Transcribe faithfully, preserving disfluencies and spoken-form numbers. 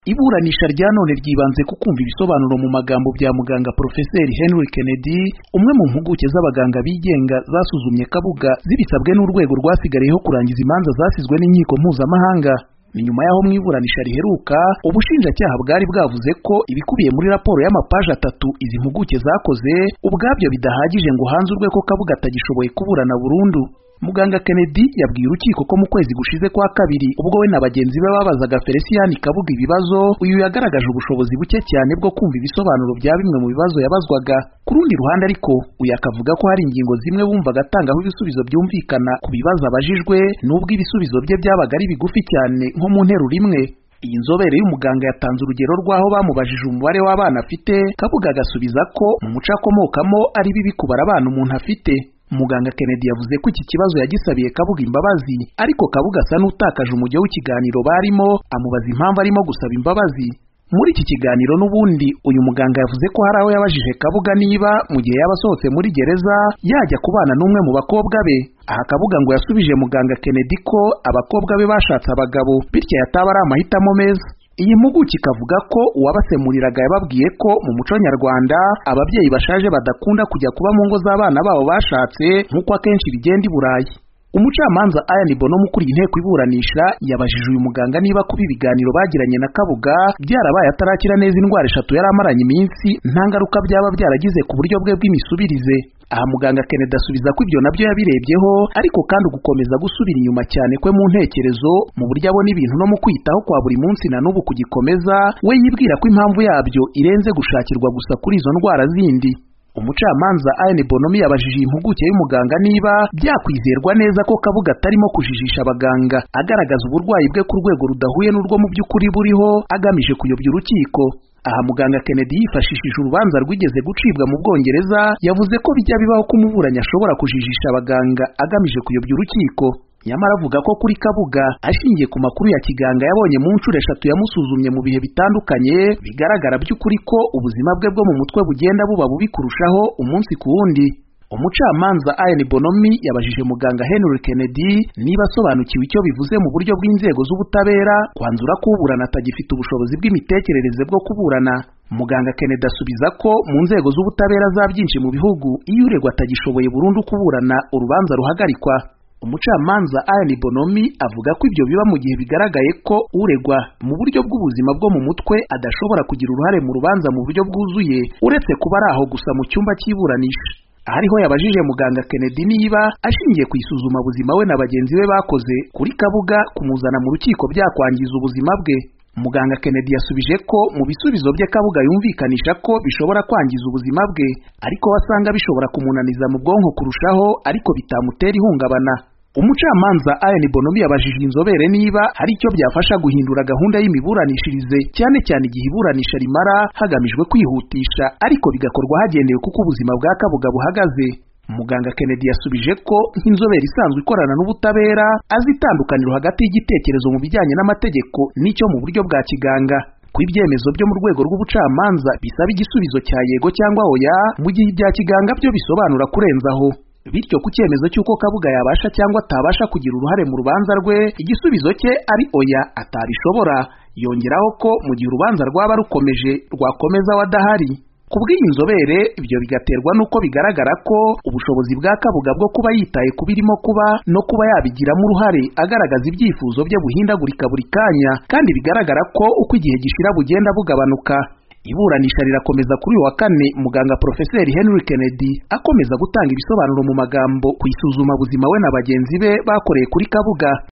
Iburanisha rya none ryibanze ku kumva ibisobanuro mu magambo bya muganga Profeseri Henry Kennedy, umwe mu mpuguke z'abaganga bigenga zasuzumye Kabuga zibisabwe n'urwego rwasigariyeho kurangiza imanza zasizwe n'inkiko mpuzamahanga. Ni nyuma yaho mu iburanisha riheruka ubushinjacyaha bwari bwavuze ko ibikubiye muri raporo y'amapaje atatu izi mpuguke zakoze ubwabyo bidahagije ngo hanzurwe ko Kabuga atagishoboye kuburana burundu. Muganga Kennedy yabwiye urukiko ko mu kwezi gushize kwa kabiri ubwo we na bagenzi be babazaga Felicien Kabuga ibibazo, uyu yagaragaje ubushobozi buke cyane bwo kumva ibisobanuro bya bimwe mu bibazo yabazwaga. Ku rundi ruhande ariko uyu akavuga ko hari ingingo zimwe bumvaga atangaho ibisubizo byumvikana ku bibazo abajijwe, nubwo ibisubizo bye byabaga ari bigufi cyane nko mu nteruro imwe. Iyi nzobere y'umuganga yatanze urugero rw'aho bamubajije umubare w'abana afite, Kabuga agasubiza ko mu muco akomokamo ari bibi kubara abana umuntu afite. Muganga Kennedy yavuze ko iki kibazo yagisabiye Kabuga imbabazi, ariko Kabuga asa n'utakaje umujyo w'ikiganiro barimo, amubaza impamvu arimo gusaba imbabazi. Muri iki kiganiro n'ubundi uyu muganga yavuze ko hari aho yabajije Kabuga niba mu gihe yaba asohotse muri gereza yajya kubana n'umwe mu bakobwa be. Aha Kabuga ngo yasubije muganga Kennedy ko abakobwa be bashatse abagabo, bityo yataba ari amahitamo meza. Iyi mpuguke ikavuga ko uwabasemuriraga yababwiye ko mu muco nyarwanda ababyeyi bashaje badakunda kujya kuba mu ngo z'abana babo bashatse nk'uko akenshi bigenda i Burayi. Umucamanza Ian Bonomo ukuriye inteko iburanisha yabajije uyu muganga niba kuba ibiganiro bagiranye na Kabuga byarabaye atarakira neza indwara eshatu yari amaranye iminsi nta ngaruka byaba byaragize ku buryo bwe bw'imisubirize. Aha muganga Kennedy asubiza ko ibyo nabyo yabirebyeho, ariko kandi gukomeza gusubira inyuma cyane kwe mu ntekerezo, mu buryo abona ibintu no mu kwitaho kwa buri munsi na n'ubu kugikomeza, we yibwira ko impamvu yabyo irenze gushakirwa gusa kuri izo ndwara zindi. Umucamanza Ian Bonomo yabajije impuguke y'umuganga niba byakwizerwa neza ko Kabuga atarimo kujijisha abaganga agaragaza uburwayi bwe ku rwego rudahuye n'urwo mu by'ukuri buriho agamije kuyobya urukiko. Aha muganga Kennedy yifashishije urubanza rwigeze gucibwa mu Bwongereza yavuze ko bijya bibaho ko umuburanyi ashobora kujijisha abaganga agamije kuyobya urukiko. Nyamara avuga ko kuri Kabuga ashingiye ku makuru ya kiganga yabonye mu nshuro eshatu yamusuzumye mu bihe bitandukanye, bigaragara by'ukuri ko ubuzima bwe bwo mu mutwe bugenda buba bubi kurushaho umunsi ku wundi. Umucamanza Ian Bonomo yabajije muganga Henry Kennedy niba asobanukiwe icyo bivuze mu buryo bw'inzego z'ubutabera kwanzura ko uburana atagifite ubushobozi bw'imitekerereze bwo kuburana. Muganga Kennedy asubiza ko mu nzego z'ubutabera za byinshi mu bihugu iyo uregwa atagishoboye burundu kuburana urubanza ruhagarikwa. Umucamanza Ian Bonomo avuga ko ibyo biba mu gihe bigaragaye ko uregwa mu buryo bw'ubuzima bwo mu mutwe adashobora kugira uruhare mu rubanza mu buryo bwuzuye uretse kuba ari aho gusa mu cyumba cy'iburanisha. Ahariho yabajije muganga Kennedy niba ashingiye ku isuzuma buzima we na bagenzi be bakoze kuri Kabuga kumuzana mu rukiko byakwangiza ubuzima bwe. Muganga Kennedy yasubije ko mu bisubizo bye Kabuga yumvikanisha ko bishobora kwangiza ubuzima bwe, ariko wasanga bishobora kumunaniza mu bwonko kurushaho ariko bitamutera ihungabana. Umucamanza Ian Bonomo yabajije inzobere niba hari icyo byafasha guhindura gahunda y'imiburanishirize, cyane cyane igihe iburanisha rimara hagamijwe kwihutisha ariko bigakorwa hagendewe kuko ubuzima bwa Kabuga buhagaze. Muganga Kennedy yasubije ko nk'inzobere isanzwe ikorana n'ubutabera azi itandukaniro hagati y'igitekerezo mu bijyanye n'amategeko n'icyo mu buryo bwa kiganga. Ku ibyemezo byo mu rwego rw'ubucamanza bisaba igisubizo cya yego cyangwa oya, mu gihe ibya kiganga byo bisobanura kurenzaho. Bityo ku cyemezo cy'uko Kabuga yabasha cyangwa atabasha kugira uruhare mu rubanza rwe, igisubizo cye ari oya atabishobora. Yongeraho ko mu gihe urubanza rwaba rukomeje rwakomeza wadahari. Ku bw'iyi nzobere ibyo bigaterwa n'uko bigaragara ko ubushobozi bwa Kabuga bwo kuba yitaye ku birimo kuba no kuba yabigiramo uruhare agaragaza ibyifuzo bye buhindagurika buri kanya, kandi bigaragara ko uko igihe gishira bugenda bugabanuka. Iburanisha rirakomeza kuri uyu wa kane, muganga Profeseri Henry Kennedy akomeza gutanga ibisobanuro mu magambo ku isuzuma buzima we na bagenzi be bakoreye kuri Kabuga.